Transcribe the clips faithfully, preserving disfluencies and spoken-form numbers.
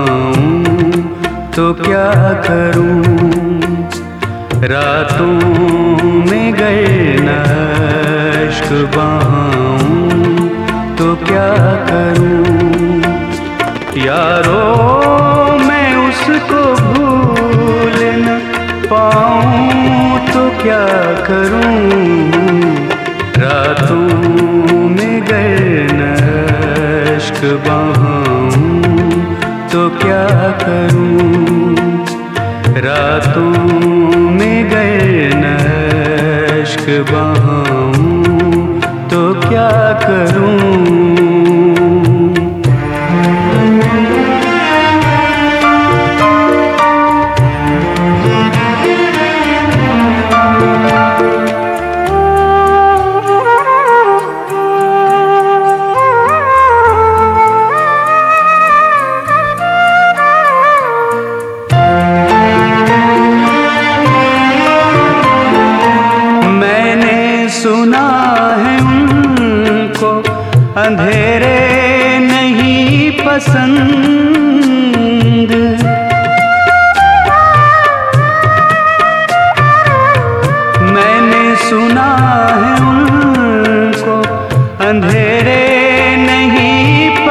बहाऊं तो क्या करूं, रातों में गए न अश्क बहाऊं तो क्या करूं। यारो मैं उसको भूल न पाऊं तो क्या करूं, रातों में गए न अश्क बहाऊं तो क्या करूं, रातों में गए न अश्क बहाऊं तो क्या करूं। सुना है उनको अंधेरे नहीं पसंद, मैंने सुना है उनको अंधेरे नहीं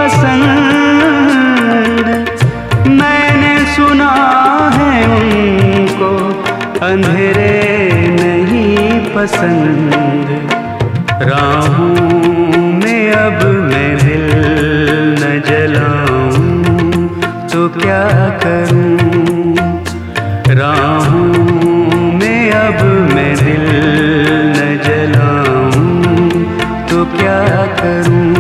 पसंद, मैंने सुना है उनको अंधेरे नहीं पसंद। राहों में अब मैं दिल न जलाऊं तो क्या करूं, राहों में अब मैं दिल न जलाऊं तो क्या करूं।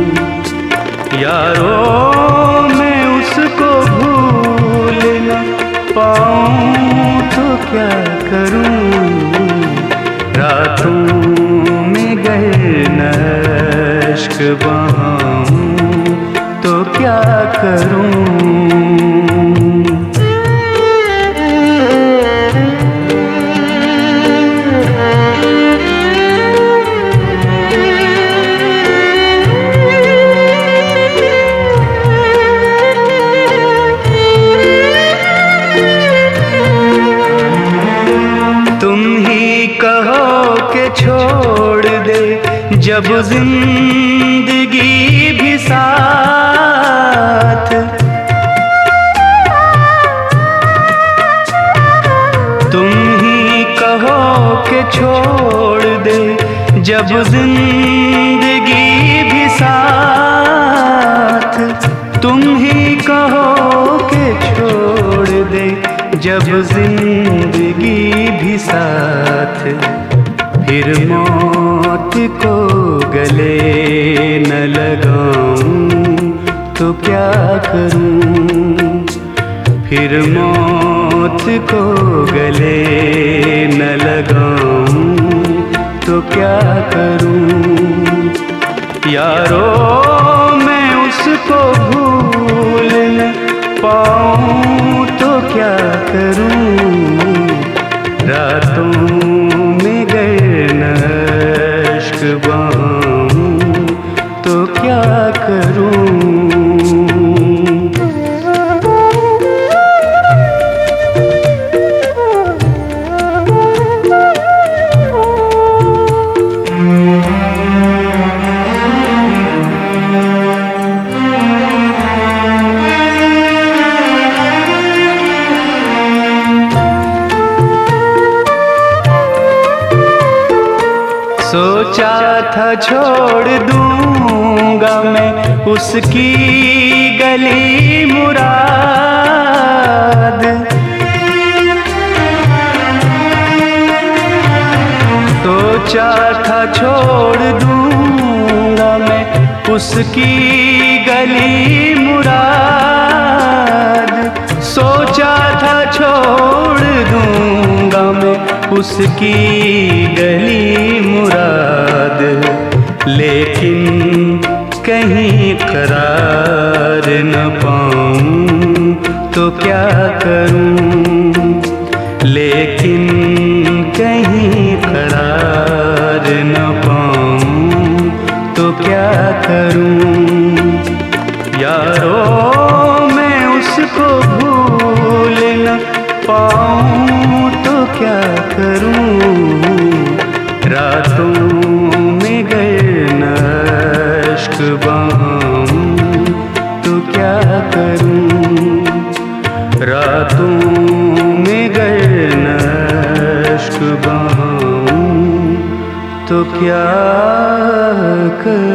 यारो मैं उसको भूल न पाऊं तो क्या करूं, रातों में गए न अश्क बहाऊं तो क्या करूं। तुम ही कहो के छोड़ दे जब जिंदगी भी साथ, तुम ही कहो के छोड़ दे जब जिंदगी भी साथ, तुम ही कहो के छोड़ दे जब जिंदगी भी साथ। फिर मौत को गले न लगाऊं तो क्या करूं, फिर मौत को गले न लगाऊं तो क्या करूं। यारो मैं उसको भूल न पाऊं तो क्या करूं, रातों में गए न अश्क बहाऊं तो क्या करूं। सोचा था छोड़ दूंगा मैं उसकी गली मुराद, सोचा था छोड़ दूंगा मैं उसकी गली मुराद, सोचा था छोड़ दूंगा मैं उसकी गली मुराद। लेकिन कहीं करार न पाऊं तो क्या करूं, लेकिन कहीं करार न पाऊं तो क्या करूं। यारो मैं उसको रातों में गर नश्क बहाऊं तो क्या कर